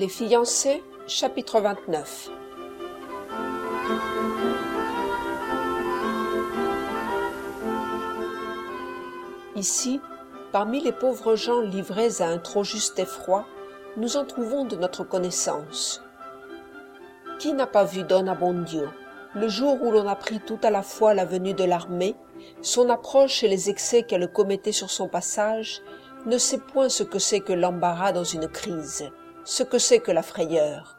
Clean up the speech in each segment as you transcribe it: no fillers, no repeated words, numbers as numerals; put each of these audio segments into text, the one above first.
Les fiancés, chapitre 29. Ici, parmi les pauvres gens livrés à un trop juste effroi, nous en trouvons de notre connaissance. Qui n'a pas vu Don Abbondio, le jour où l'on apprit tout à la fois la venue de l'armée, son approche et les excès qu'elle commettait sur son passage, ne sait point ce que c'est que l'embarras dans une crise, ce que c'est que la frayeur.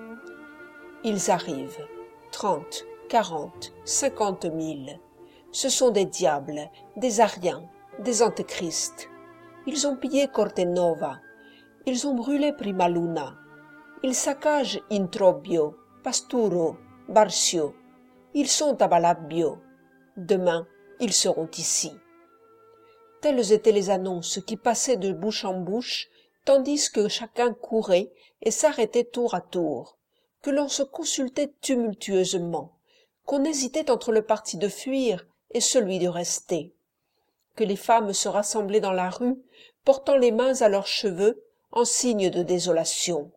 Ils arrivent, 30, 40, 50 000. Ce sont des diables, des ariens, des antéchrists. Ils ont pillé Cortenova, ils ont brûlé Primaluna, ils saccagent Introbbio, Pasturo, Barcio, ils sont à Balabbio. Demain, ils seront ici. Telles étaient les annonces qui passaient de bouche en bouche, tandis que chacun courait et s'arrêtait tour à tour, que l'on se consultait tumultueusement, qu'on hésitait entre le parti de fuir et celui de rester, que les femmes se rassemblaient dans la rue, portant les mains à leurs cheveux en signe de désolation.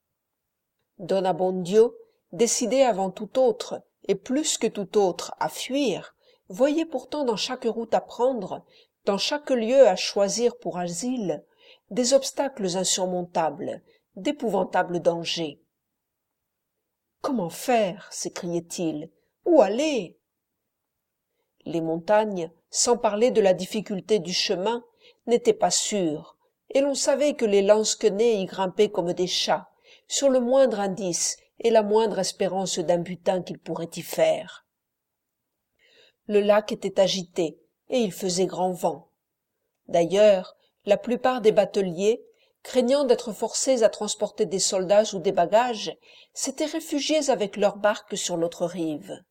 Don Abbondio, décidé avant tout autre, et plus que tout autre à fuir, voyait pourtant dans chaque route à prendre, dans chaque lieu à choisir pour asile, des obstacles insurmontables, d'épouvantables dangers. « Comment faire » s'écriait-il. « Où aller ?» Les montagnes, sans parler de la difficulté du chemin, n'étaient pas sûres, et l'on savait que les lansquenets y grimpaient comme des chats, sur le moindre indice et la moindre espérance d'un butin qu'ils pourraient y faire. Le lac était agité, et il faisait grand vent. D'ailleurs, la plupart des bateliers, craignant d'être forcés à transporter des soldats ou des bagages, s'étaient réfugiés avec leurs barques sur l'autre rive.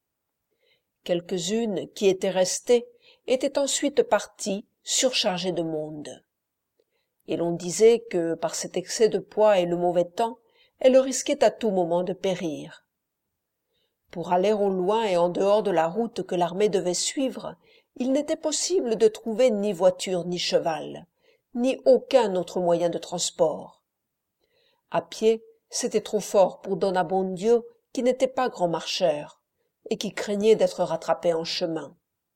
Quelques-unes qui étaient restées étaient ensuite parties, surchargées de monde. Et l'on disait que, par cet excès de poids et le mauvais temps, elles risquaient à tout moment de périr. Pour aller au loin et en dehors de la route que l'armée devait suivre, il n'était possible de trouver ni voiture ni cheval, ni aucun autre moyen de transport. À pied, c'était trop fort pour Don Abbondio, qui n'était pas grand marcheur, et qui craignait d'être rattrapé en chemin.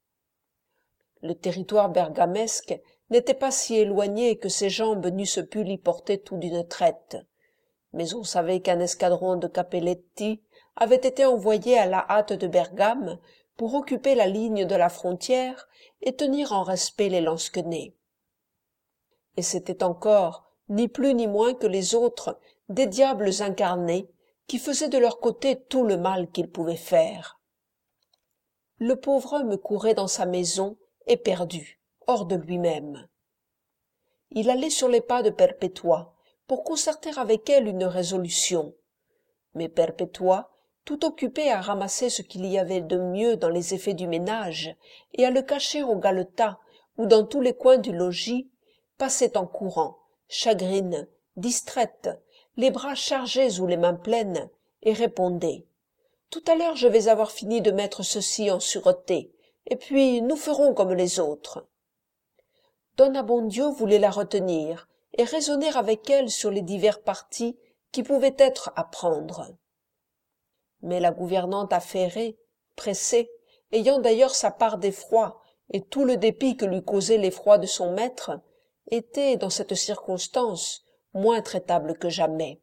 Le territoire bergamesque n'était pas si éloigné que ses jambes n'eussent pu l'y porter tout d'une traite, mais on savait qu'un escadron de Cappelletti avait été envoyé à la hâte de Bergame pour occuper la ligne de la frontière et tenir en respect les lansquenets. Et c'était encore, ni plus ni moins que les autres, des diables incarnés qui faisaient de leur côté tout le mal qu'ils pouvaient faire. Le pauvre homme courait dans sa maison, éperdu, hors de lui-même. Il allait sur les pas de Perpétua pour concerter avec elle une résolution. Mais Perpétua, tout occupée à ramasser ce qu'il y avait de mieux dans les effets du ménage et à le cacher au galetas ou dans tous les coins du logis, passait en courant, chagrine, distraite, les bras chargés ou les mains pleines, et répondait « Tout à l'heure je vais avoir fini de mettre ceci en sûreté, et puis nous ferons comme les autres. » Don Abbondio voulait la retenir et raisonner avec elle sur les divers partis qui pouvaient être à prendre. Mais la gouvernante affairée, pressée, ayant d'ailleurs sa part d'effroi et tout le dépit que lui causait l'effroi de son maître, était, dans cette circonstance, moins traitable que jamais.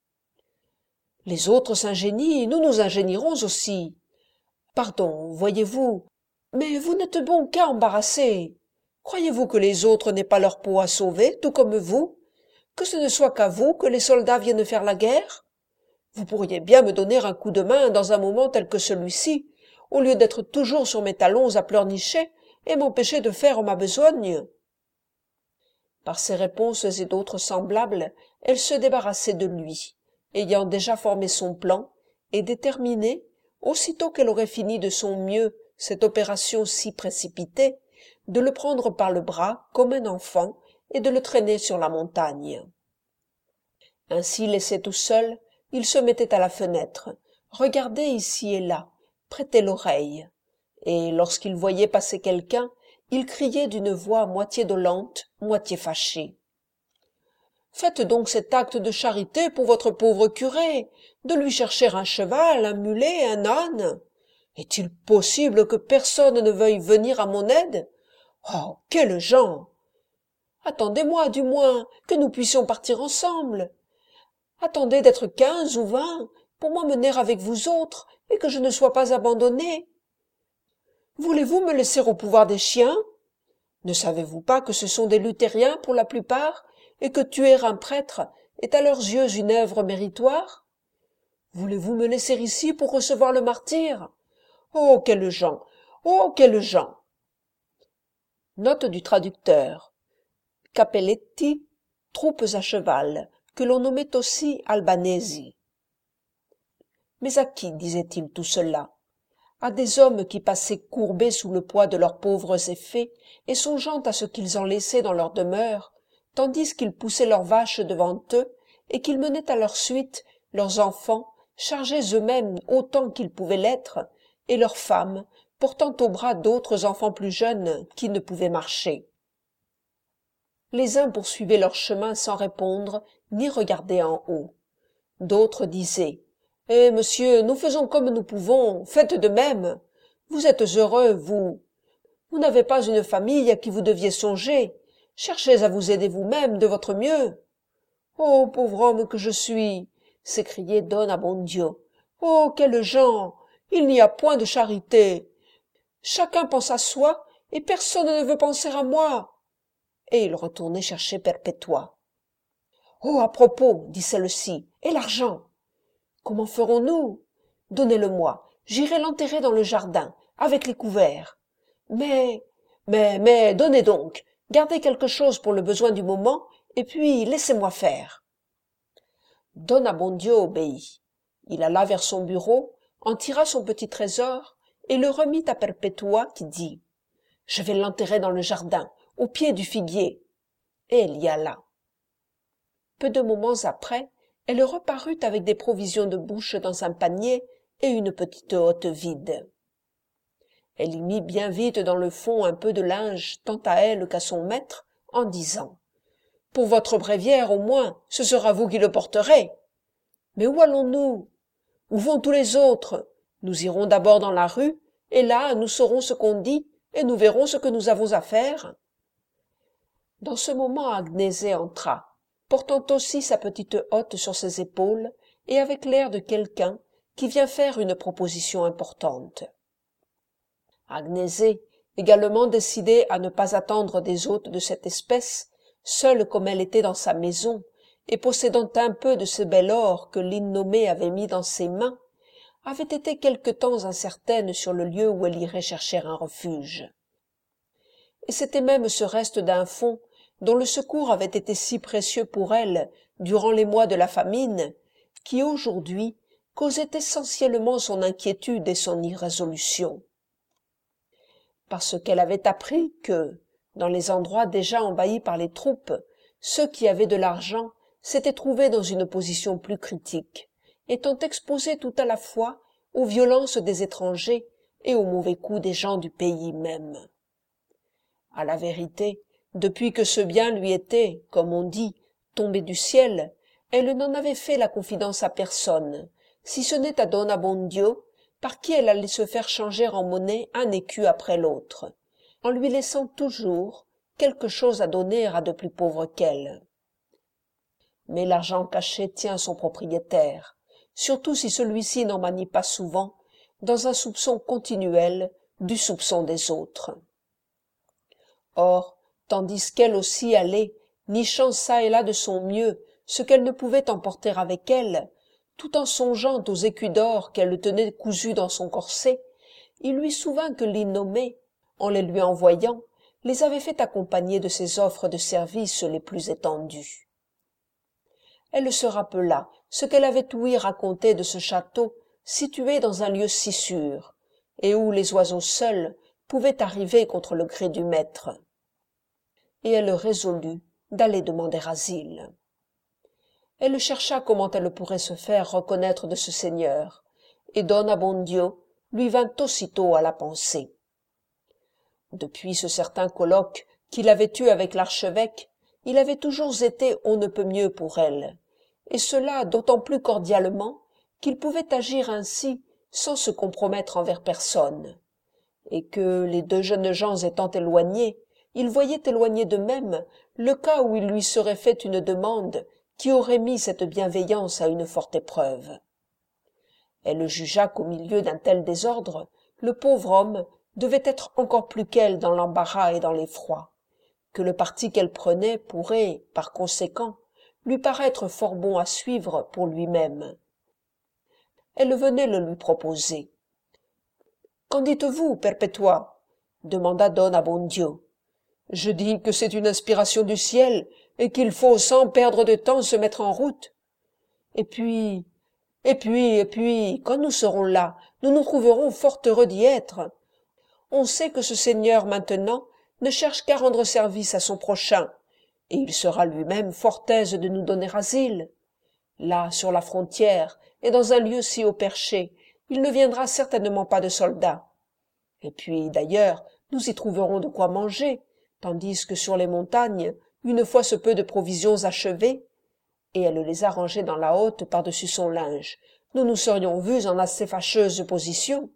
« Les autres s'ingénient, nous nous ingénierons aussi. Pardon, voyez-vous, mais vous n'êtes bon qu'à embarrasser. Croyez-vous que les autres n'aient pas leur peau à sauver, tout comme vous? Que ce ne soit qu'à vous que les soldats viennent faire la guerre? Vous pourriez bien me donner un coup de main dans un moment tel que celui-ci, au lieu d'être toujours sur mes talons à pleurnicher et m'empêcher de faire ma besogne. » Par ces réponses et d'autres semblables, elle se débarrassait de lui, ayant déjà formé son plan, et déterminée, aussitôt qu'elle aurait fini de son mieux cette opération si précipitée, de le prendre par le bras comme un enfant et de le traîner sur la montagne. Ainsi laissé tout seul, il se mettait à la fenêtre, regardait ici et là, prêtait l'oreille, et lorsqu'il voyait passer quelqu'un, il criait d'une voix moitié dolente, moitié fâchée. Faites donc cet acte de charité pour votre pauvre curé, de lui chercher un cheval, un mulet, un âne. Est-il possible que personne ne veuille venir à mon aide? Oh, quels gens! Attendez-moi, du moins, que nous puissions partir ensemble. Attendez d'être 15 ou 20 pour m'emmener avec vous autres et que je ne sois pas abandonné. Voulez-vous me laisser au pouvoir des chiens? Ne savez-vous pas que ce sont des luthériens pour la plupart et que tuer un prêtre est à leurs yeux une œuvre méritoire? Voulez-vous me laisser ici pour recevoir le martyre? Oh, quels gens! Oh, quels gens! Note du traducteur. Cappelletti, troupes à cheval, que l'on nommait aussi albanesi. Mais à qui disait-il tout cela? À des hommes qui passaient courbés sous le poids de leurs pauvres effets et songeant à ce qu'ils en laissaient dans leur demeure, tandis qu'ils poussaient leurs vaches devant eux et qu'ils menaient à leur suite leurs enfants, chargés eux-mêmes autant qu'ils pouvaient l'être, et leurs femmes, portant au bras d'autres enfants plus jeunes qui ne pouvaient marcher. Les uns poursuivaient leur chemin sans répondre ni regarder en haut. D'autres disaient « Eh, monsieur, nous faisons comme nous pouvons, faites de même. Vous êtes heureux, vous. Vous n'avez pas une famille à qui vous deviez songer. Cherchez à vous aider vous-même de votre mieux. »« Oh, pauvre homme que je suis !» s'écriait Don Abbondio. « Oh, quels gens! Il n'y a point de charité. Chacun pense à soi et personne ne veut penser à moi. » Et il retournait chercher Perpétua. « Oh, à propos, dit celle-ci, et l'argent? Comment ferons-nous? Donnez-le-moi, j'irai l'enterrer dans le jardin, avec les couverts. Mais, donnez donc, gardez quelque chose pour le besoin du moment, et puis laissez-moi faire. » Don Abbondio obéit. Il alla vers son bureau, en tira son petit trésor, et le remit à Perpétua, qui dit « Je vais l'enterrer dans le jardin, au pied du figuier. » Et elle y alla. Peu de moments après, elle reparut avec des provisions de bouche dans un panier et une petite hotte vide. Elle y mit bien vite dans le fond un peu de linge tant à elle qu'à son maître, en disant « Pour votre bréviaire, au moins, ce sera vous qui le porterez. Mais où allons-nous? Où vont tous les autres? Nous irons d'abord dans la rue, et là nous saurons ce qu'on dit, et nous verrons ce que nous avons à faire. » Dans ce moment Agnese entra, portant aussi sa petite hotte sur ses épaules et avec l'air de quelqu'un qui vient faire une proposition importante. Agnese, également décidée à ne pas attendre des hôtes de cette espèce, seule comme elle était dans sa maison, et possédant un peu de ce bel or que l'innommé avait mis dans ses mains, avait été quelque temps incertaine sur le lieu où elle irait chercher un refuge. Et c'était même ce reste d'un fonds dont le secours avait été si précieux pour elle durant les mois de la famine, qui aujourd'hui causait essentiellement son inquiétude et son irrésolution. Parce qu'elle avait appris que, dans les endroits déjà envahis par les troupes, ceux qui avaient de l'argent s'étaient trouvés dans une position plus critique, étant exposés tout à la fois aux violences des étrangers et aux mauvais coups des gens du pays même. À la vérité, depuis que ce bien lui était, comme on dit, tombé du ciel, elle n'en avait fait la confidence à personne, si ce n'est à Don Abbondio, par qui elle allait se faire changer en monnaie un écu après l'autre, en lui laissant toujours quelque chose à donner à de plus pauvres qu'elle. Mais l'argent caché tient son propriétaire, surtout si celui-ci n'en manie pas souvent, dans un soupçon continuel du soupçon des autres. Or, tandis qu'elle aussi allait, nichant çà et là de son mieux ce qu'elle ne pouvait emporter avec elle, tout en songeant aux écus d'or qu'elle tenait cousus dans son corset, il lui souvint que l'innommé, en les lui envoyant, les avait fait accompagner de ses offres de service les plus étendues. Elle se rappela ce qu'elle avait ouï raconter de ce château situé dans un lieu si sûr, et où les oiseaux seuls pouvaient arriver contre le gré du maître. Et elle résolut d'aller demander asile. Elle chercha comment elle pourrait se faire reconnaître de ce seigneur, et Don Abbondio lui vint aussitôt à la pensée. Depuis ce certain colloque qu'il avait eu avec l'archevêque, il avait toujours été on ne peut mieux pour elle, et cela d'autant plus cordialement qu'il pouvait agir ainsi sans se compromettre envers personne, et que, les deux jeunes gens étant éloignés, il voyait éloigner d'eux-mêmes le cas où il lui serait fait une demande qui aurait mis cette bienveillance à une forte épreuve. Elle jugea qu'au milieu d'un tel désordre, le pauvre homme devait être encore plus qu'elle dans l'embarras et dans l'effroi, que le parti qu'elle prenait pourrait, par conséquent, lui paraître fort bon à suivre pour lui-même. Elle venait le lui proposer. « Qu'en dites-vous, Perpétua ?» demanda don Abbondio. « Je dis que c'est une inspiration du ciel et qu'il faut sans perdre de temps se mettre en route. Et puis, quand nous serons là, nous nous trouverons fort heureux d'y être. On sait que ce seigneur, maintenant, ne cherche qu'à rendre service à son prochain, et il sera lui-même fort aise de nous donner asile. Là, sur la frontière, et dans un lieu si haut perché, il ne viendra certainement pas de soldats. Et puis, d'ailleurs, nous y trouverons de quoi manger, tandis que sur les montagnes, une fois ce peu de provisions achevées, et elle les a rangées dans la hotte par-dessus son linge, nous nous serions vus en assez fâcheuse position.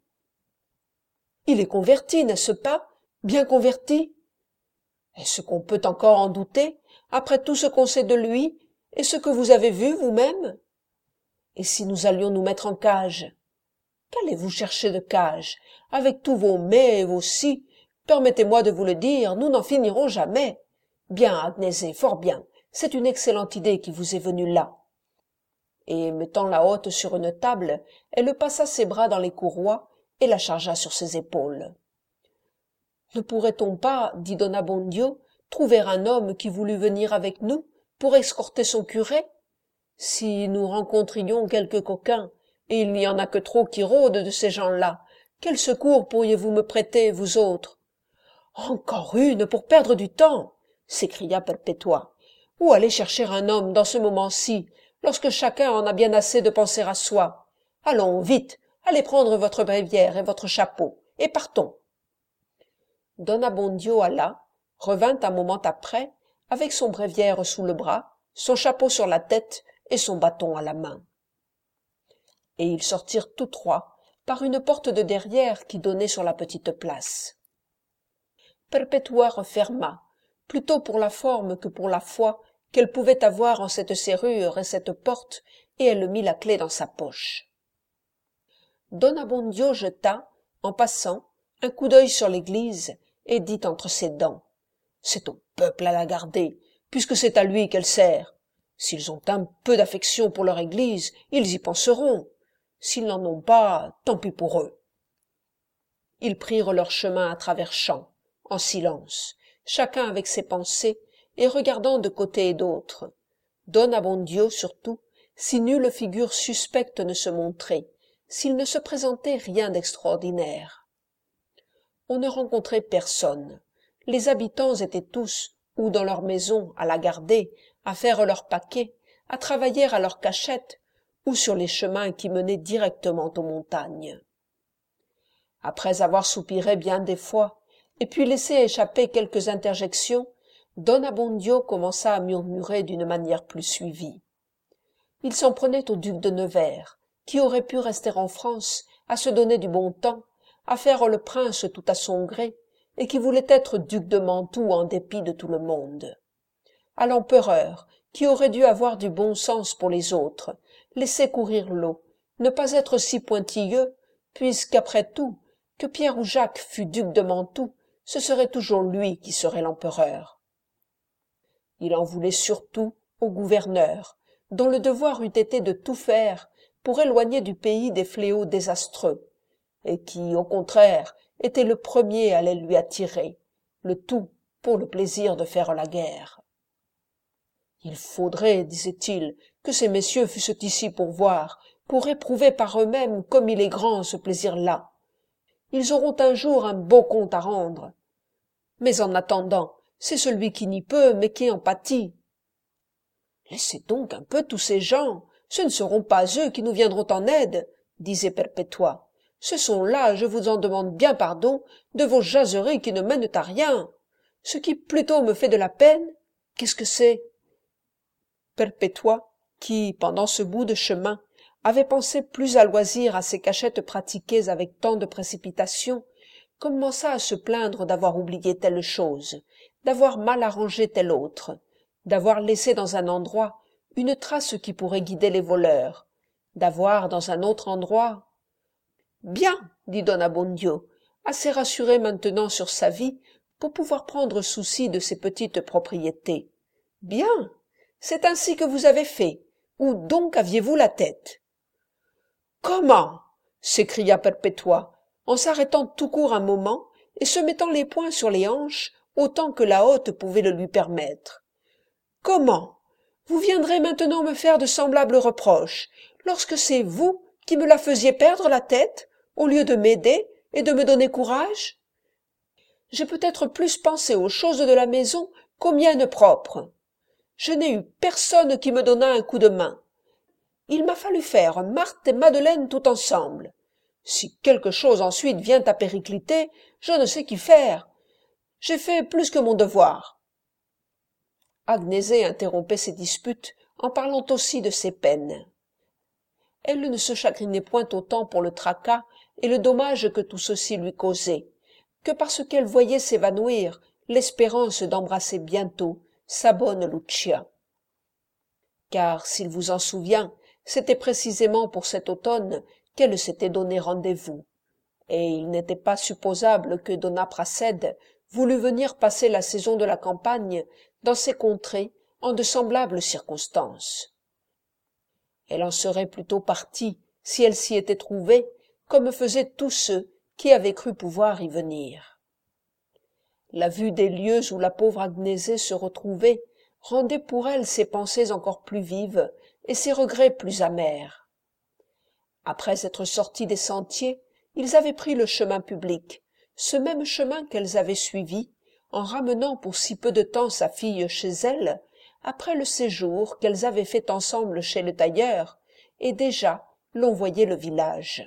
Il est converti, n'est-ce pas? Bien converti? Est-ce qu'on peut encore en douter, après tout ce qu'on sait de lui, et ce que vous avez vu vous-même? Et si nous allions nous mettre en cage? Qu'allez-vous chercher de cage? Avec tous vos mais et vos si, permettez-moi de vous le dire, nous n'en finirons jamais. Bien, Agnésée, fort bien, c'est une excellente idée qui vous est venue là. Et, mettant la hotte sur une table, elle passa ses bras dans les courroies et la chargea sur ses épaules. Ne pourrait-on pas, dit don Abbondio, trouver un homme qui voulût venir avec nous pour escorter son curé? Si nous rencontrions quelques coquins, et il n'y en a que trop qui rôdent de ces gens-là, quel secours pourriez-vous me prêter, vous autres? Encore une pour perdre du temps, s'écria Perpétua. Où aller chercher un homme dans ce moment-ci, lorsque chacun en a bien assez de penser à soi? Allons, vite, allez prendre votre bréviaire et votre chapeau, et partons. Don Abbondio alla, revint un moment après, avec son bréviaire sous le bras, son chapeau sur la tête et son bâton à la main. Et ils sortirent tous trois par une porte de derrière qui donnait sur la petite place. Perpétua referma, plutôt pour la forme que pour la foi qu'elle pouvait avoir en cette serrure et cette porte, et elle mit la clef dans sa poche. Don Abbondio jeta, en passant, un coup d'œil sur l'église et dit entre ses dents: « C'est au peuple à la garder, puisque c'est à lui qu'elle sert. S'ils ont un peu d'affection pour leur église, ils y penseront. S'ils n'en ont pas, tant pis pour eux. » Ils prirent leur chemin à travers champs, en silence, chacun avec ses pensées, et regardant de côté et d'autre. Don Abbondio, surtout, si nulle figure suspecte ne se montrait, s'il ne se présentait rien d'extraordinaire. On ne rencontrait personne. Les habitants étaient tous, ou dans leur maison, à la garder, à faire leurs paquets, à travailler à leur cachette, ou sur les chemins qui menaient directement aux montagnes. Après avoir soupiré bien des fois, et puis laissé échapper quelques interjections, don Abbondio commença à murmurer d'une manière plus suivie. Il s'en prenait au duc de Nevers, qui aurait pu rester en France, à se donner du bon temps, à faire le prince tout à son gré, et qui voulait être duc de Mantoue en dépit de tout le monde. À l'empereur, qui aurait dû avoir du bon sens pour les autres, laisser courir l'eau, ne pas être si pointilleux, puisqu'après tout, que Pierre ou Jacques fût duc de Mantoue, ce serait toujours lui qui serait l'empereur. Il en voulait surtout au gouverneur, dont le devoir eût été de tout faire pour éloigner du pays des fléaux désastreux, et qui, au contraire, était le premier à les lui attirer, le tout pour le plaisir de faire la guerre. Il faudrait, disait-il, que ces messieurs fussent ici pour voir, pour éprouver par eux-mêmes comme il est grand ce plaisir-là. Ils auront un jour un beau compte à rendre. Mais en attendant, c'est celui qui n'y peut, mais qui en pâtit. Laissez donc un peu tous ces gens, ce ne seront pas eux qui nous viendront en aide, disait Perpétua. Ce sont là, je vous en demande bien pardon, de vos jaseries qui ne mènent à rien. Ce qui plutôt me fait de la peine, Qu'est-ce que c'est? Perpétua, qui, pendant ce bout de chemin, avait pensé plus à loisir à ces cachettes pratiquées avec tant de précipitation, commença à se plaindre d'avoir oublié telle chose, d'avoir mal arrangé telle autre, d'avoir laissé dans un endroit une trace qui pourrait guider les voleurs, d'avoir dans un autre endroit. Bien, dit don Abbondio, assez rassuré maintenant sur sa vie pour pouvoir prendre souci de ses petites propriétés. Bien, c'est ainsi que vous avez fait. Où donc aviez-vous la tête? Comment? S'écria Perpétua, en s'arrêtant tout court un moment et se mettant les poings sur les hanches autant que la hôte pouvait le lui permettre. Comment? Vous viendrez maintenant me faire de semblables reproches, lorsque c'est vous qui me la faisiez perdre la tête, au lieu de m'aider et de me donner courage? J'ai peut-être plus pensé aux choses de la maison qu'aux miennes propres. Je n'ai eu personne qui me donnât un coup de main. Il m'a fallu faire Marthe et Madeleine tout ensemble. Si quelque chose ensuite vient à péricliter, je ne sais qu'y faire. J'ai fait plus que mon devoir. Agnésée interrompait ces disputes en parlant aussi de ses peines. Elle ne se chagrinait point autant pour le tracas et le dommage que tout ceci lui causait, que parce qu'elle voyait s'évanouir l'espérance d'embrasser bientôt sa bonne Lucia. Car, s'il vous en souvient, c'était précisément pour cet automne qu'elle s'était donné rendez-vous, et il n'était pas supposable que dona Pracède voulût venir passer la saison de la campagne dans ces contrées en de semblables circonstances. Elle en serait plutôt partie si elle s'y était trouvée, comme faisaient tous ceux qui avaient cru pouvoir y venir. La vue des lieux où la pauvre Agnésée se retrouvait rendait pour elle ses pensées encore plus vives et ses regrets plus amers. Après être sortis des sentiers, ils avaient pris le chemin public, ce même chemin qu'elles avaient suivi, en ramenant pour si peu de temps sa fille chez elle, après le séjour qu'elles avaient fait ensemble chez le tailleur, et déjà l'on voyait le village.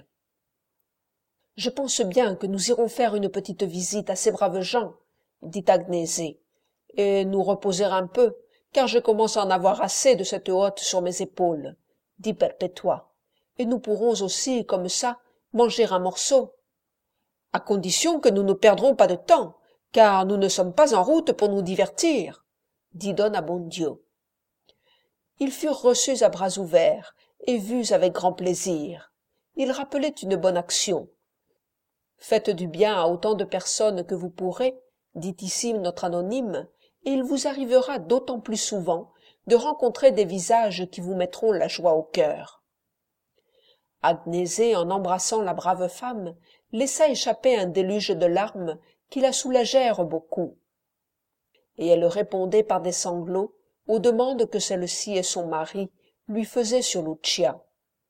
« Je pense bien que nous irons faire une petite visite à ces braves gens, » dit Agnésée, « et nous reposer un peu, car je commence à en avoir assez de cette hotte sur mes épaules, » dit Perpétua, « et nous pourrons aussi, comme ça, manger un morceau. À condition que nous ne perdrons pas de temps, car nous ne sommes pas en route pour nous divertir, » dit don Abbondio. Ils furent reçus à bras ouverts et vus avec grand plaisir. Ils rappelaient une bonne action. « Faites du bien à autant de personnes que vous pourrez, » dit ici notre anonyme, et il vous arrivera d'autant plus souvent de rencontrer des visages qui vous mettront la joie au cœur. Agnésée, en embrassant la brave femme, laissa échapper un déluge de larmes qui la soulagèrent beaucoup. Et elle répondait par des sanglots aux demandes que celle-ci et son mari lui faisaient sur Lucia.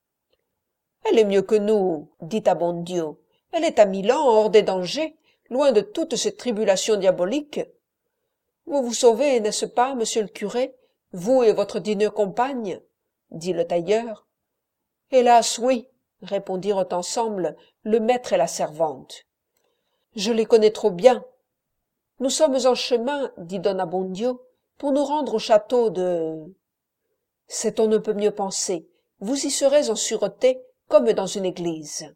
« Elle est mieux que nous, dit Abbondio. Elle est à Milan, hors des dangers, loin de toutes ces tribulations diaboliques. Vous vous sauvez, n'est-ce pas, monsieur le curé, vous et votre digne compagne, dit le tailleur. Hélas, oui, répondirent ensemble le maître et la servante. Je les connais trop bien. Nous sommes en chemin, dit don Abbondio, pour nous rendre au château de... C'est on ne peut mieux penser. Vous y serez en sûreté, comme dans une église.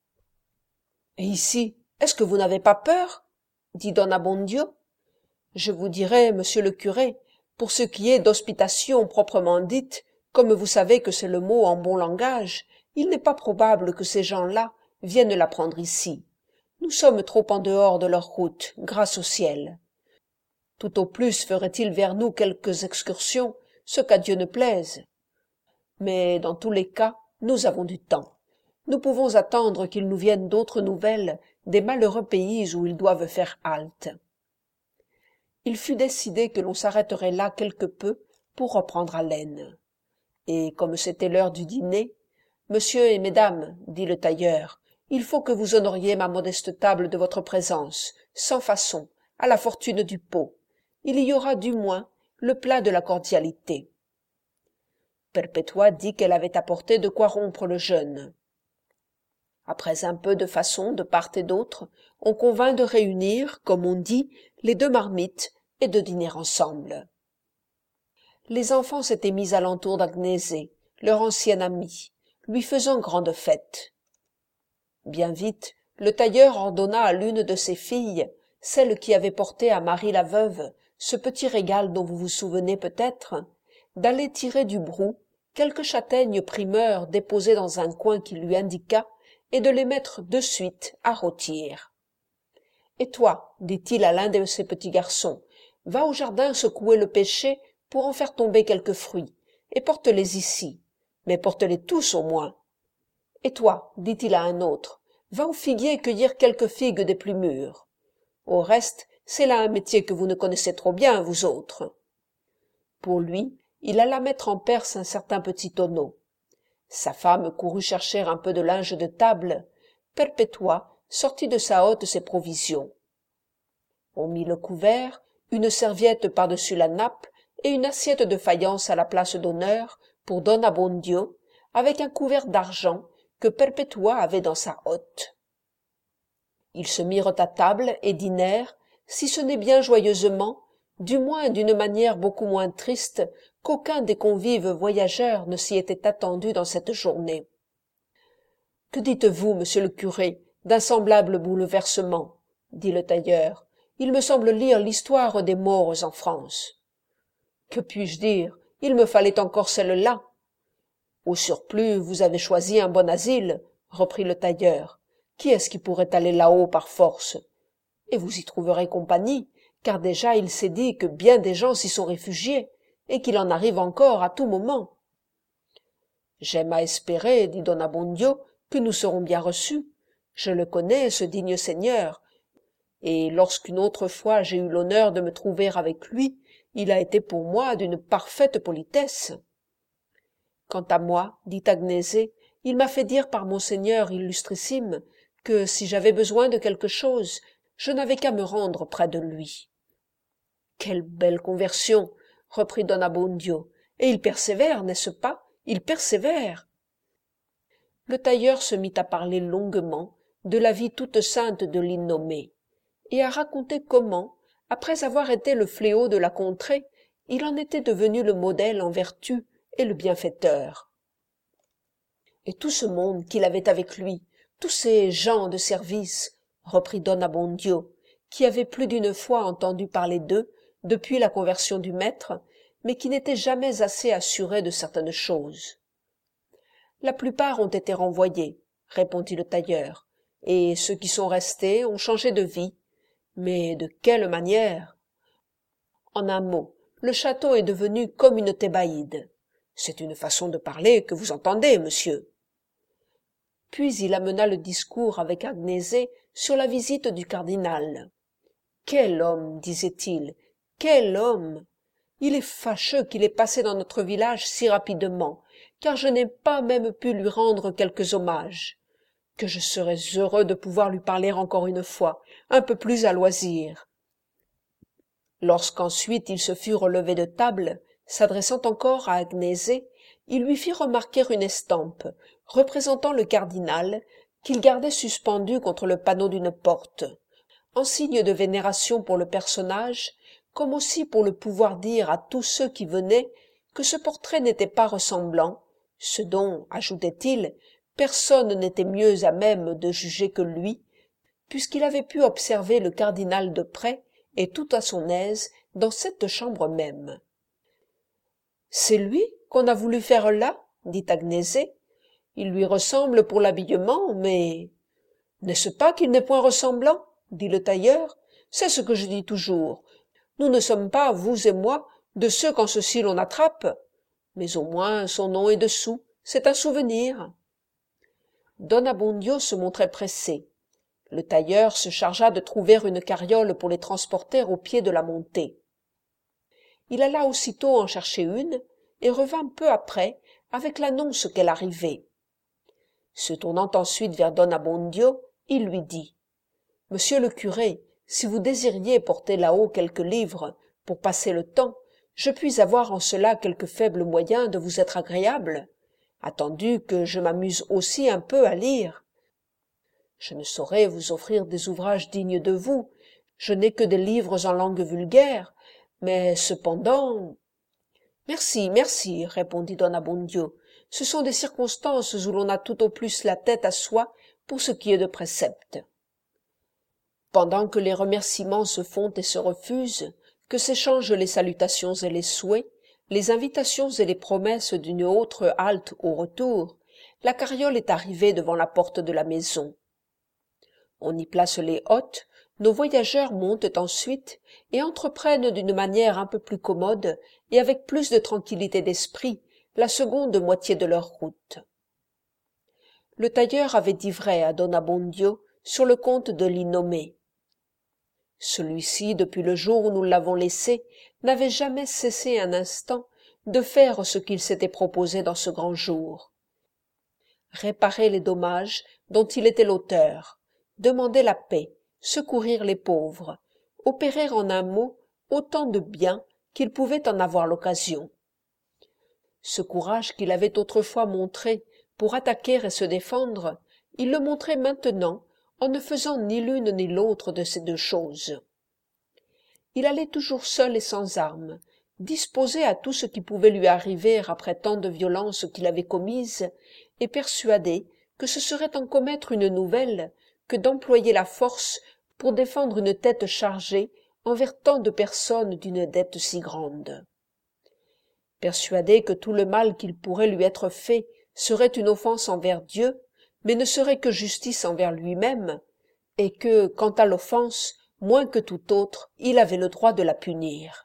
Et ici, est-ce que vous n'avez pas peur? Dit don Abbondio. Je vous dirai, monsieur le curé, pour ce qui est d'hospitation proprement dite, comme vous savez que c'est le mot en bon langage, il n'est pas probable que ces gens-là viennent la prendre ici. Nous sommes trop en dehors de leur route, grâce au ciel. Tout au plus feraient-ils vers nous quelques excursions, ce qu'à Dieu ne plaise. Mais dans tous les cas, nous avons du temps. Nous pouvons attendre qu'ils nous viennent d'autres nouvelles des malheureux pays où ils doivent faire halte. Il fut décidé que l'on s'arrêterait là quelque peu pour reprendre haleine. Et comme c'était l'heure du dîner, « Monsieur et mesdames, dit le tailleur, il faut que vous honoriez ma modeste table de votre présence, sans façon, à la fortune du pot. Il y aura du moins le plat de la cordialité. » Perpétua dit qu'elle avait apporté de quoi rompre le jeûne. Après un peu de façon de part et d'autre, on convint de réunir, comme on dit, les deux marmites et de dîner ensemble. les enfants s'étaient mis alentour d'Agnésée, leur ancienne amie, lui faisant grande fête. Bien vite, le tailleur ordonna à l'une de ses filles, celle qui avait porté à Marie la veuve ce petit régal dont vous vous souvenez peut-être, d'aller tirer du brou quelques châtaignes primeurs déposées dans un coin qu'il lui indiqua et de les mettre de suite à rôtir. « Et toi, dit-il à l'un de ses petits garçons, va au jardin secouer le pêcher pour en faire tomber quelques fruits, et porte-les ici, mais porte-les tous au moins. Et toi, dit-il à un autre, va au figuier cueillir quelques figues des plus mûres. Au reste, c'est là un métier que vous ne connaissez trop bien, vous autres. » Pour lui, il alla mettre en Perse un certain petit tonneau. Sa femme courut chercher un peu de linge de table. Perpétua sortit de sa hotte ses provisions. On mit le couvert, une serviette par-dessus la nappe et une assiette de faïence à la place d'honneur pour Don Abbondio, avec un couvert d'argent que Perpétua avait dans sa hotte. Ils se mirent à table et dînèrent, si ce n'est bien joyeusement, du moins d'une manière beaucoup moins triste qu'aucun des convives voyageurs ne s'y était attendu dans cette journée. « Que dites-vous, monsieur le curé, d'un semblable bouleversement ?» dit le tailleur. « Il me semble lire l'histoire des morts en France. »« Que puis-je dire? Il me fallait encore celle-là. »« Au surplus, vous avez choisi un bon asile, » reprit le tailleur. « Qui est-ce qui pourrait aller là-haut par force? Et vous y trouverez compagnie, car déjà il s'est dit que bien des gens s'y sont réfugiés, et qu'il en arrive encore à tout moment. »« J'aime à espérer, dit Don Abbondio, que nous serons bien reçus. Je le connais, ce digne seigneur, et lorsqu'une autre fois j'ai eu l'honneur de me trouver avec lui, il a été pour moi d'une parfaite politesse. »« Quant à moi, dit Agnésée, il m'a fait dire par monseigneur illustrissime que si j'avais besoin de quelque chose, je n'avais qu'à me rendre près de lui. »« Quelle belle conversion !» reprit Don Abbondio. « Et il persévère, n'est-ce pas? Il persévère. » Le tailleur se mit à parler longuement de la vie toute sainte de l'innommé, et à raconter comment, après avoir été le fléau de la contrée, il en était devenu le modèle en vertu et le bienfaiteur. Et tout ce monde qu'il avait avec lui, tous ces gens de service, reprit Don Abbondio, qui avait plus d'une fois entendu parler d'eux depuis la conversion du maître, mais qui n'était jamais assez assuré de certaines choses. « La plupart ont été renvoyés, » répondit le tailleur, « et ceux qui sont restés ont changé de vie. Mais de quelle manière? En un mot, le château est devenu comme une Thébaïde. C'est une façon de parler que vous entendez, monsieur. » Puis il amena le discours avec Agnésée sur la visite du cardinal. « Quel homme, disait-il, quel homme! Il est fâcheux qu'il ait passé dans notre village si rapidement, car je n'ai pas même pu lui rendre quelques hommages. Que je serais heureux de pouvoir lui parler encore une fois, un peu plus à loisir. » Lorsqu'ensuite il se fut relevé de table, s'adressant encore à Agnésée, il lui fit remarquer une estampe représentant le cardinal qu'il gardait suspendu contre le panneau d'une porte, en signe de vénération pour le personnage, comme aussi pour le pouvoir dire à tous ceux qui venaient que ce portrait n'était pas ressemblant, ce dont, ajoutait-il, personne n'était mieux à même de juger que lui, puisqu'il avait pu observer le cardinal de près et tout à son aise dans cette chambre même. « C'est lui qu'on a voulu faire là, » dit Agnésée. « Il lui ressemble pour l'habillement, mais... »« N'est-ce pas qu'il n'est point ressemblant ?» dit le tailleur. « C'est ce que je dis toujours. Nous ne sommes pas, vous et moi, de ceux qu'en ceci l'on attrape. Mais au moins son nom est dessous, c'est un souvenir. » Don Abbondio se montrait pressé. Le tailleur se chargea de trouver une carriole pour les transporter au pied de la montée. Il alla aussitôt en chercher une et revint peu après avec l'annonce qu'elle arrivait. Se tournant ensuite vers Don Abbondio, il lui dit « Monsieur le curé, si vous désiriez porter là-haut quelques livres pour passer le temps, je puis avoir en cela quelque faible moyen de vous être agréable, attendu que je m'amuse aussi un peu à lire. Je ne saurais vous offrir des ouvrages dignes de vous, je n'ai que des livres en langue vulgaire, mais cependant... » Merci, merci, répondit don Abbondio. Ce sont des circonstances où l'on a tout au plus la tête à soi pour ce qui est de préceptes. Pendant que les remerciements se font et se refusent, que s'échangent les salutations et les souhaits, les invitations et les promesses d'une autre halte au retour, la carriole est arrivée devant la porte de la maison. On y place les hôtes, nos voyageurs montent ensuite et entreprennent d'une manière un peu plus commode et avec plus de tranquillité d'esprit la seconde moitié de leur route. Le tailleur avait dit vrai à don Abbondio sur le compte de l'innommé. Celui-ci, depuis le jour où nous l'avons laissé, n'avait jamais cessé un instant de faire ce qu'il s'était proposé dans ce grand jour. Réparer les dommages dont il était l'auteur, demander la paix, secourir les pauvres, opérer en un mot autant de bien qu'il pouvait en avoir l'occasion. Ce courage qu'il avait autrefois montré pour attaquer et se défendre, il le montrait maintenant en ne faisant ni l'une ni l'autre de ces deux choses. Il allait toujours seul et sans armes, disposé à tout ce qui pouvait lui arriver après tant de violences qu'il avait commises, et persuadé que ce serait en commettre une nouvelle que d'employer la force pour défendre une tête chargée envers tant de personnes d'une dette si grande. Persuadé que tout le mal qu'il pourrait lui être fait serait une offense envers Dieu, mais ne serait que justice envers lui-même, et que, quant à l'offense, moins que tout autre, il avait le droit de la punir.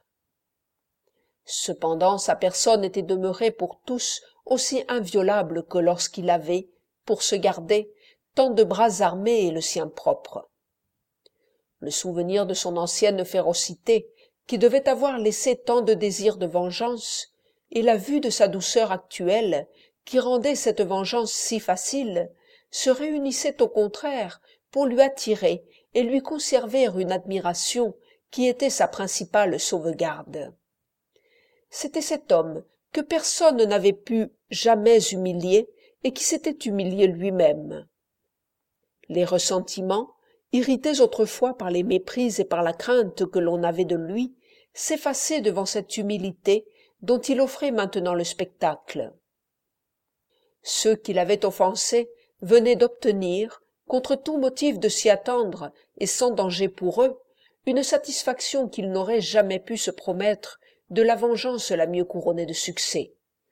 Cependant, sa personne était demeurée pour tous aussi inviolable que lorsqu'il avait, pour se garder, tant de bras armés et le sien propre. Le souvenir de son ancienne férocité, qui devait avoir laissé tant de désirs de vengeance, et la vue de sa douceur actuelle, qui rendait cette vengeance si facile, se réunissaient au contraire pour lui attirer et lui conserver une admiration qui était sa principale sauvegarde. C'était cet homme que personne n'avait pu jamais humilier et qui s'était humilié lui-même. Les ressentiments, irrités autrefois par les méprises et par la crainte que l'on avait de lui, s'effaçaient devant cette humilité dont il offrait maintenant le spectacle. Ceux qui l'avaient offensé venaient d'obtenir, contre tout motif de s'y attendre et sans danger pour eux, une satisfaction qu'ils n'auraient jamais pu se promettre de la vengeance la mieux couronnée de succès.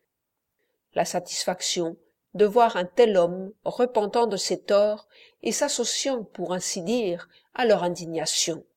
La satisfaction de voir un tel homme repentant de ses torts et s'associant, pour ainsi dire, à leur indignation.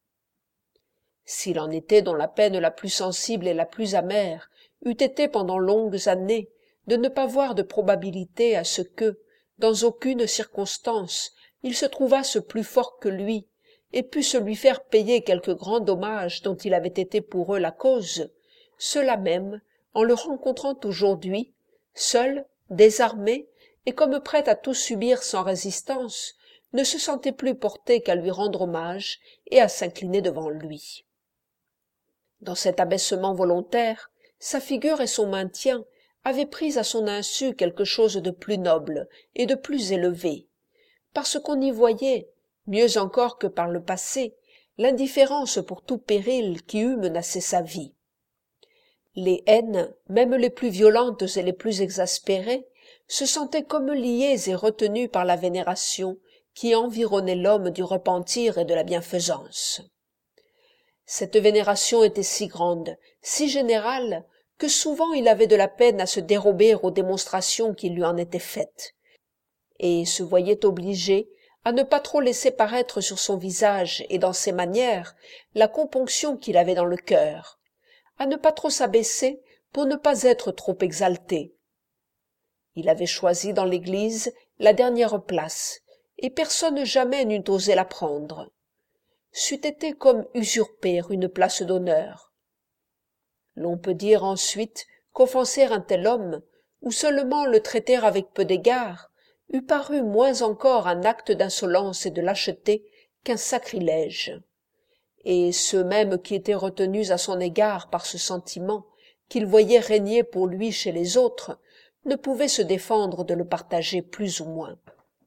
S'il en était dont la peine la plus sensible et la plus amère eût été pendant longues années de ne pas voir de probabilité à ce que, dans aucune circonstance, ils se trouvassent plus forts que lui et pussent lui faire payer quelque grand dommage dont il avait été pour eux la cause, ceux-là même, en le rencontrant aujourd'hui, seul, désarmé et comme prêt à tout subir sans résistance, ne se sentaient plus portés qu'à lui rendre hommage et à s'incliner devant lui. Dans cet abaissement volontaire, sa figure et son maintien avaient pris à son insu quelque chose de plus noble et de plus élevé, parce qu'on y voyait, mieux encore que par le passé, l'indifférence pour tout péril qui eût menacé sa vie. Les haines, même les plus violentes et les plus exaspérées, se sentaient comme liées et retenues par la vénération qui environnait l'homme du repentir et de la bienfaisance. Cette vénération était si grande, si générale, que souvent il avait de la peine à se dérober aux démonstrations qui lui en étaient faites, et se voyait obligé à ne pas trop laisser paraître sur son visage et dans ses manières la componction qu'il avait dans le cœur, à ne pas trop s'abaisser pour ne pas être trop exalté. Il avait choisi dans l'Église la dernière place, et personne jamais n'eût osé la prendre. C'eût été comme usurper une place d'honneur. L'on peut dire ensuite qu'offenser un tel homme, ou seulement le traiter avec peu d'égard, eût paru moins encore un acte d'insolence et de lâcheté qu'un sacrilège. Et ceux mêmes qui étaient retenus à son égard par ce sentiment qu'il voyait régner pour lui chez les autres, ne pouvaient se défendre de le partager plus ou moins.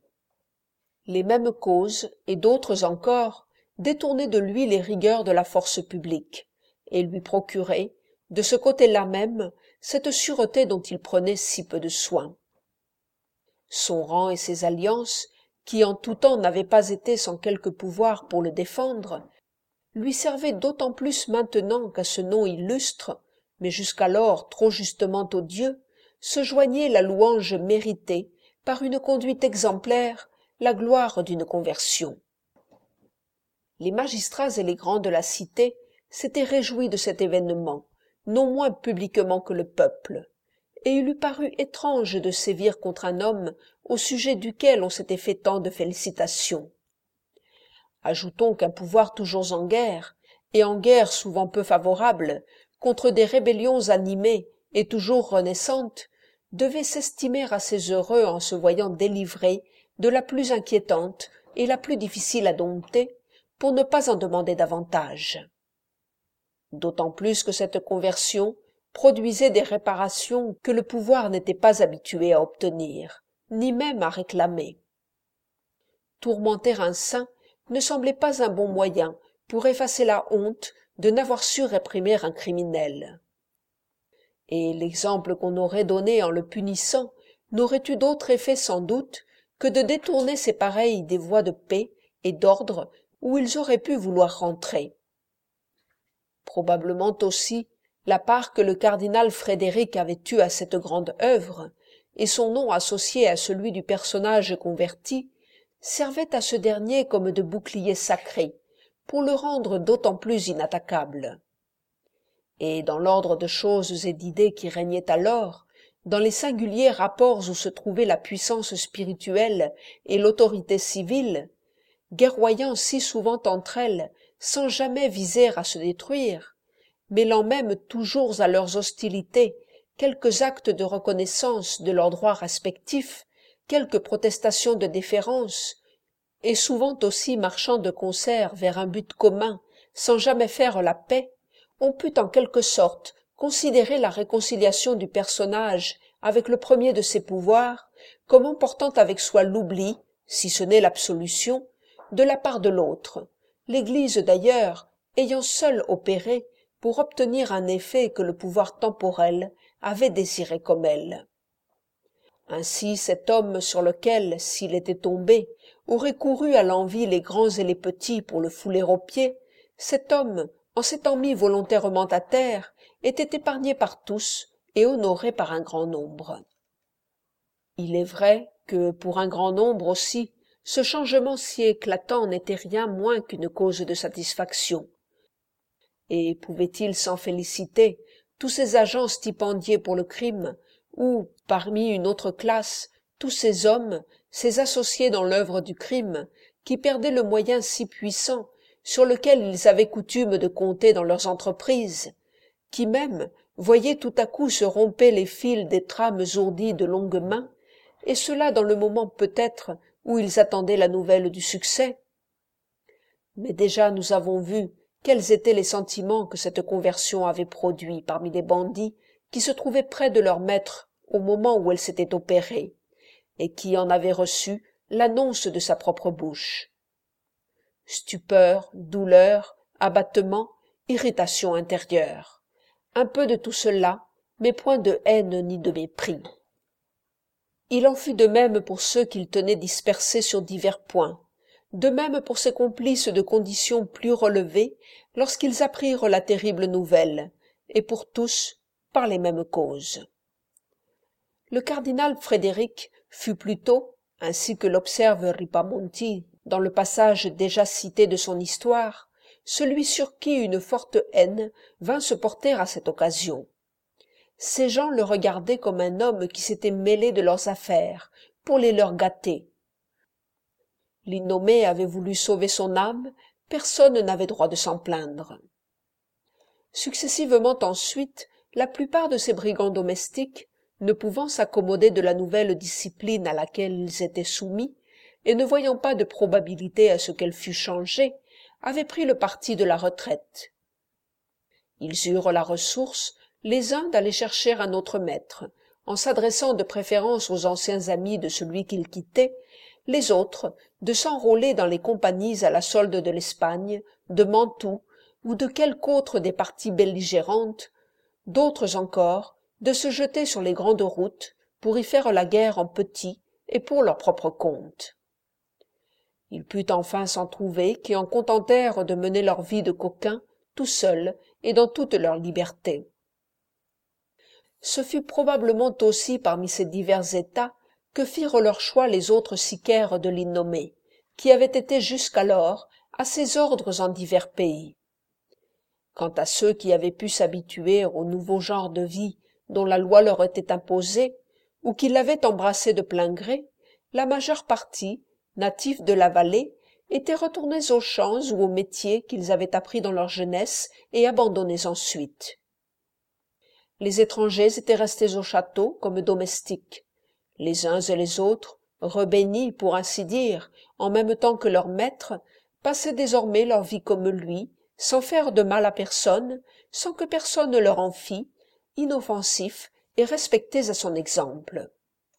Les mêmes causes, et d'autres encore, détournaient de lui les rigueurs de la force publique, et lui procuraient, de ce côté-là même, cette sûreté dont il prenait si peu de soin. Son rang et ses alliances, qui en tout temps n'avaient pas été sans quelque pouvoir pour le défendre, lui servaient d'autant plus maintenant qu'à ce nom illustre, mais jusqu'alors trop justement odieux, se joignait la louange méritée par une conduite exemplaire, la gloire d'une conversion. Les magistrats et les grands de la cité s'étaient réjouis de cet événement, non moins publiquement que le peuple, et il eût paru étrange de sévir contre un homme au sujet duquel on s'était fait tant de félicitations. Ajoutons qu'un pouvoir toujours en guerre, et en guerre souvent peu favorable, contre des rébellions animées et toujours renaissantes, devait s'estimer assez heureux en se voyant délivré de la plus inquiétante et la plus difficile à dompter, pour ne pas en demander davantage. D'autant plus que cette conversion produisait des réparations que le pouvoir n'était pas habitué à obtenir, ni même à réclamer. Tourmenter un saint ne semblait pas un bon moyen pour effacer la honte de n'avoir su réprimer un criminel. Et l'exemple qu'on aurait donné en le punissant n'aurait eu d'autre effet sans doute que de détourner ses pareils des voies de paix et d'ordre où ils auraient pu vouloir rentrer. Probablement aussi la part que le cardinal Frédéric avait eue à cette grande œuvre, et son nom associé à celui du personnage converti, servait à ce dernier comme de bouclier sacré, pour le rendre d'autant plus inattaquable. Et dans l'ordre de choses et d'idées qui régnait alors, dans les singuliers rapports où se trouvaient la puissance spirituelle et l'autorité civile, guerroyant si souvent entre elles sans jamais viser à se détruire, mêlant même toujours à leurs hostilités quelques actes de reconnaissance de leurs droits respectifs, quelques protestations de déférence, et souvent aussi marchant de concert vers un but commun sans jamais faire la paix, on put en quelque sorte considérer la réconciliation du personnage avec le premier de ses pouvoirs comme emportant avec soi l'oubli, si ce n'est l'absolution, de la part de l'autre, l'Église d'ailleurs ayant seule opéré pour obtenir un effet que le pouvoir temporel avait désiré comme elle. Ainsi cet homme sur lequel, s'il était tombé, aurait couru à l'envi les grands et les petits pour le fouler aux pieds, cet homme, en s'étant mis volontairement à terre, était épargné par tous et honoré par un grand nombre. Il est vrai que, pour un grand nombre aussi, ce changement si éclatant n'était rien moins qu'une cause de satisfaction. Et pouvaient-ils s'en féliciter, tous ces agents stipendiés pour le crime, ou, parmi une autre classe, tous ces hommes, ces associés dans l'œuvre du crime, qui perdaient le moyen si puissant sur lequel ils avaient coutume de compter dans leurs entreprises, qui même voyaient tout à coup se romper les fils des trames ourdies de longues mains, et cela dans le moment peut-être où ils attendaient la nouvelle du succès. Mais déjà nous avons vu quels étaient les sentiments que cette conversion avait produits parmi les bandits qui se trouvaient près de leur maître au moment où elle s'était opérée, et qui en avaient reçu l'annonce de sa propre bouche. Stupeur, douleur, abattement, irritation intérieure. Un peu de tout cela, mais point de haine ni de mépris. Il en fut de même pour ceux qu'il tenait dispersés sur divers points, de même pour ses complices de conditions plus relevées lorsqu'ils apprirent la terrible nouvelle, et pour tous par les mêmes causes. Le cardinal Frédéric fut plutôt, ainsi que l'observe Ripamonti dans le passage déjà cité de son histoire, celui sur qui une forte haine vint se porter à cette occasion. Ces gens le regardaient comme un homme qui s'était mêlé de leurs affaires pour les leur gâter. L'innommé avait voulu sauver son âme, personne n'avait droit de s'en plaindre. Successivement ensuite, la plupart de ces brigands domestiques, ne pouvant s'accommoder de la nouvelle discipline à laquelle ils étaient soumis, et ne voyant pas de probabilité à ce qu'elle fût changée, avaient pris le parti de la retraite. Ils eurent la ressource, les uns d'aller chercher un autre maître, en s'adressant de préférence aux anciens amis de celui qu'ils quittaient, les autres de s'enrôler dans les compagnies à la solde de l'Espagne, de Mantoue ou de quelque autre des parties belligérantes, d'autres encore de se jeter sur les grandes routes pour y faire la guerre en petit et pour leur propre compte. Il put enfin s'en trouver qui en contentèrent de mener leur vie de coquins tout seuls et dans toute leur liberté. Ce fut probablement aussi parmi ces divers états que firent leur choix les autres sicaires de l'innommé, qui avaient été jusqu'alors à ses ordres en divers pays. Quant à ceux qui avaient pu s'habituer au nouveau genre de vie dont la loi leur était imposée, ou qui l'avaient embrassé de plein gré, la majeure partie, natifs de la vallée, étaient retournés aux champs ou aux métiers qu'ils avaient appris dans leur jeunesse et abandonnés ensuite. Les étrangers étaient restés au château comme domestiques. Les uns et les autres, rebénis pour ainsi dire, en même temps que leur maître, passaient désormais leur vie comme lui, sans faire de mal à personne, sans que personne leur en fît, inoffensifs et respectés à son exemple.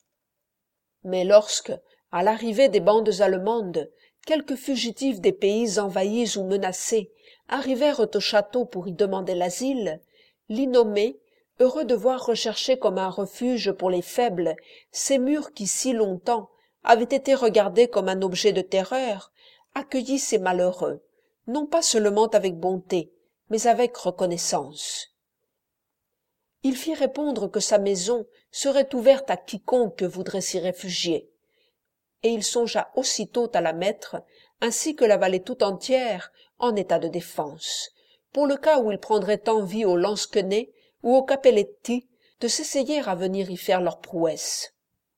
Mais lorsque, à l'arrivée des bandes allemandes, quelques fugitifs des pays envahis ou menacés arrivèrent au château pour y demander l'asile, l'innommé, heureux de voir rechercher comme un refuge pour les faibles ces murs qui si longtemps avaient été regardés comme un objet de terreur, accueillit ces malheureux, non pas seulement avec bonté, mais avec reconnaissance. Il fit répondre que sa maison serait ouverte à quiconque voudrait s'y réfugier, et il songea aussitôt à la mettre, ainsi que la vallée tout entière, en état de défense, pour le cas où il prendrait envie aux lansquenets ou aux Cappelletti de s'essayer à venir y faire leur prouesse.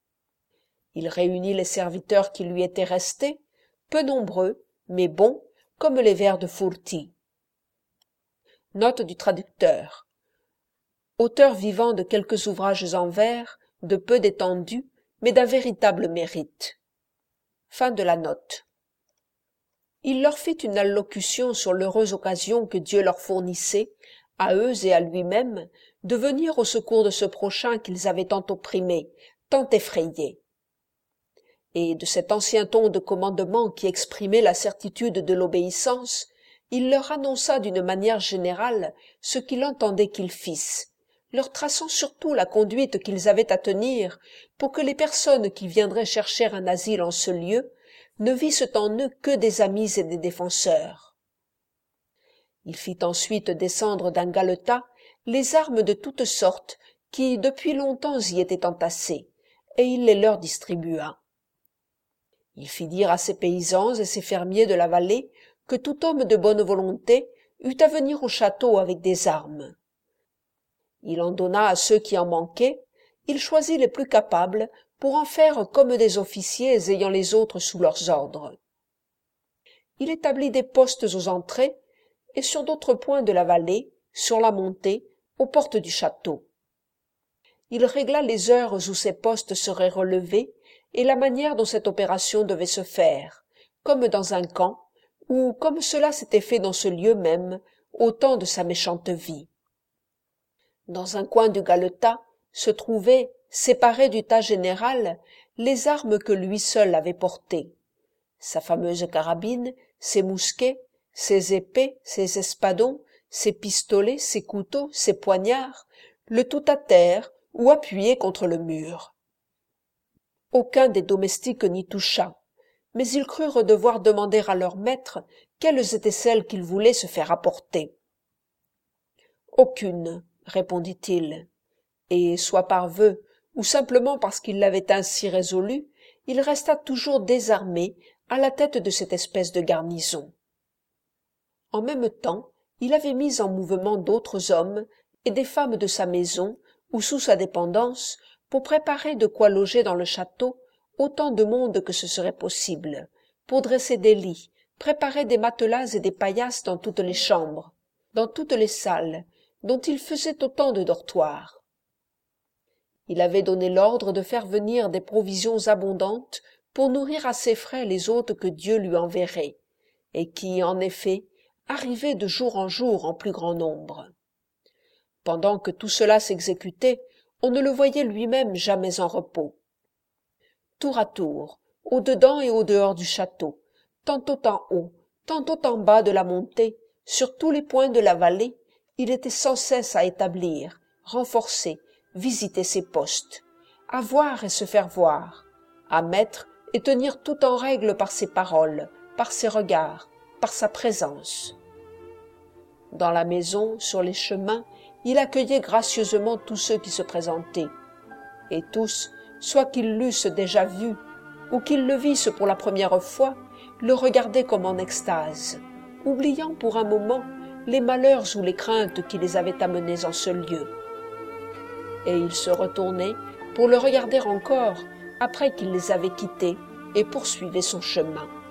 Il réunit les serviteurs qui lui étaient restés, peu nombreux, mais bons, comme les vers de Furti. Note du traducteur. Auteur vivant de quelques ouvrages en vers, de peu d'étendue, mais d'un véritable mérite. Fin de la note. Il leur fit une allocution sur l'heureuse occasion que Dieu leur fournissait, à eux et à lui-même, de venir au secours de ce prochain qu'ils avaient tant opprimé, tant effrayé. Et de cet ancien ton de commandement qui exprimait la certitude de l'obéissance, il leur annonça d'une manière générale ce qu'il entendait qu'ils fissent, leur traçant surtout la conduite qu'ils avaient à tenir pour que les personnes qui viendraient chercher un asile en ce lieu ne vissent en eux que des amis et des défenseurs. Il fit ensuite descendre d'un galetas les armes de toutes sortes qui depuis longtemps y étaient entassées, et il les leur distribua. Il fit dire à ses paysans et ses fermiers de la vallée que tout homme de bonne volonté eût à venir au château avec des armes. Il en donna à ceux qui en manquaient, il choisit les plus capables pour en faire comme des officiers ayant les autres sous leurs ordres. Il établit des postes aux entrées et sur d'autres points de la vallée, sur la montée, aux portes du château. Il régla les heures où ces postes seraient relevés et la manière dont cette opération devait se faire, comme dans un camp, ou comme cela s'était fait dans ce lieu même, au temps de sa méchante vie. Dans un coin du galetas se trouvaient, séparées du tas général, les armes que lui seul avait portées. Sa fameuse carabine, ses mousquets, ses épées, ses espadons, ses pistolets, ses couteaux, ses poignards, le tout à terre ou appuyé contre le mur. Aucun des domestiques n'y toucha, mais ils crurent devoir demander à leur maître quelles étaient celles qu'ils voulaient se faire apporter. Aucune, répondit-il, et soit par vœu, ou simplement parce qu'il l'avait ainsi résolu, il resta toujours désarmé à la tête de cette espèce de garnison. En même temps, il avait mis en mouvement d'autres hommes et des femmes de sa maison ou sous sa dépendance pour préparer de quoi loger dans le château autant de monde que ce serait possible, pour dresser des lits, préparer des matelas et des paillasses dans toutes les chambres, dans toutes les salles, dont il faisait autant de dortoirs. Il avait donné l'ordre de faire venir des provisions abondantes pour nourrir à ses frais les hôtes que Dieu lui enverrait, et qui, en effet, arrivaient de jour en jour en plus grand nombre. Pendant que tout cela s'exécutait, on ne le voyait lui-même jamais en repos. Tour à tour, au-dedans et au-dehors du château, tantôt en haut, tantôt en bas de la montée, sur tous les points de la vallée, il était sans cesse à établir, renforcer, visiter ses postes, à voir et se faire voir, à mettre et tenir tout en règle par ses paroles, par ses regards, par sa présence. Dans la maison, sur les chemins, il accueillait gracieusement tous ceux qui se présentaient, et tous, soit qu'ils l'eussent déjà vu, ou qu'ils le vissent pour la première fois, le regardaient comme en extase, oubliant pour un moment les malheurs ou les craintes qui les avaient amenés en ce lieu. Et il se retournait pour le regarder encore après qu'il les avait quittés et poursuivait son chemin.